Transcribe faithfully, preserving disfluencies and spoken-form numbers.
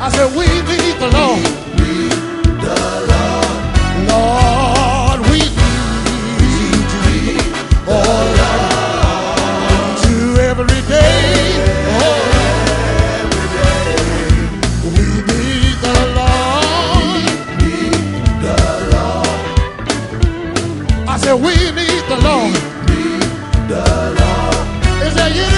I said we need the Lord. We need the Lord. Lord, we need you. Oh, Lord, to every day. Oh, every day. we need the Lord. We need the Lord. I said we need the Lord. We need the Lord. Is there any